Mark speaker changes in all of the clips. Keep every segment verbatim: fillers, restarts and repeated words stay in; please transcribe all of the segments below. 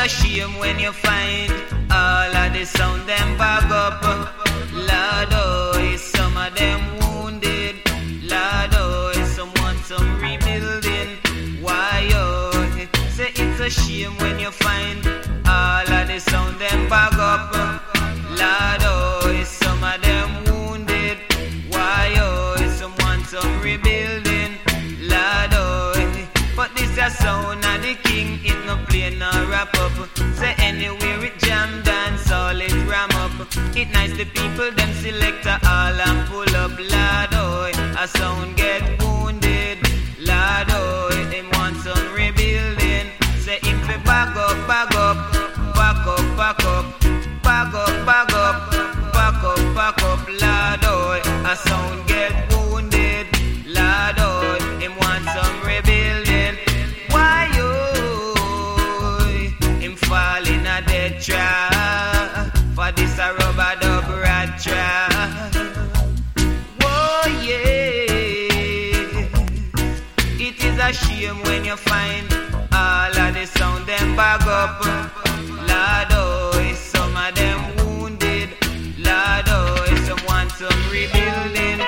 Speaker 1: shame when you find all of the sound them bag up. Lord, oh, some of them wounded. Lord, oh, someone some rebuilding. Why, oh, say it's a shame when you find all of the sound them bag up. Lord, oh, some of them wounded. Why, oh, someone some rebuilding. Lord, oh, but this a sound of the king, it no play no wrap up. Say anywhere it jam, dance all it ram up. It nice the people them select a all and pull up. Lord, oh, a sound get wounded. Lord, oh, them want some rebuilding. Say if we back up, back up, back up, back up, back up, back up, back up, back up. Lord, oh, a sound get wounded. Lord, oh, them want some rebuilding. Why, oh, him fall in a dead trap. For this a rubber dub rat trap. Oh yeah, it is a shame when you find all of the sound them bag up. Lord, oh, some of them wounded. Lord, oh, some want some rebuilding.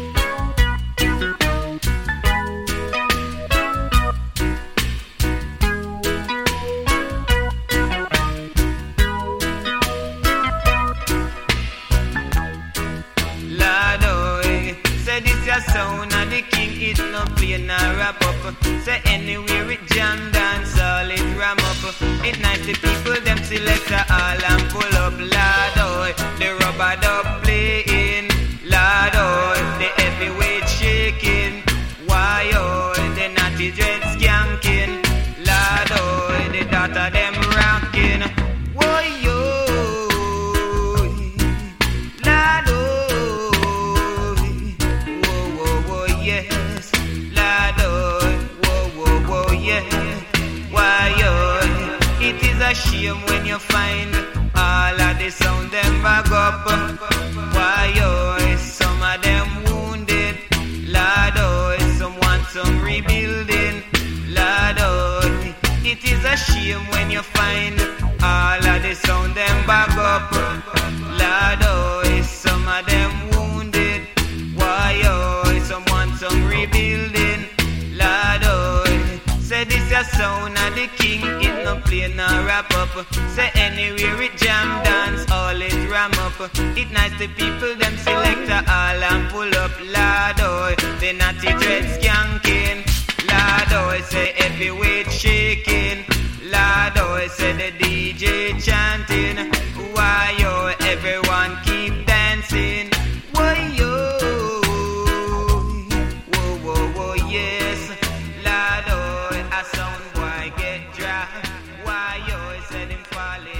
Speaker 1: Sound of the king, it no play no wrap up. Say anywhere it jam, dance all it ram up. It nice the people them select a all and pull up. Lord, oh, the rubber dub playing. Lord, oh, the heavyweight shaking. Why, oh, the natty dread skanking. Lord, oh, the daughter them rocking. Why, oh, Lord, oh, yes, Lord, oh, whoa, whoa, whoa, yeah. Why, oh, it is a shame when you find all of the sound them bag up. Why, oh, some of them wounded. Lord, oh, some want some rebuilding. Lord, oh, it is a shame when you find all of the sound them bag up. Lord, oh, some of them wounded. Why, oh, some want some rebuilding. Lord, oh, say this a sound of the king, it no play no wrap up. Say anywhere it jam, dance all it ram up. It nice the people them select a all and pull up. Lord, oh, the natty dread skanking. Lord, oh, say heavyweight shaking. Lord, oh, say the D J chanting. Why, oh, everyone keep dancing. Why, oh, sound boy get dry. Why you said him falling?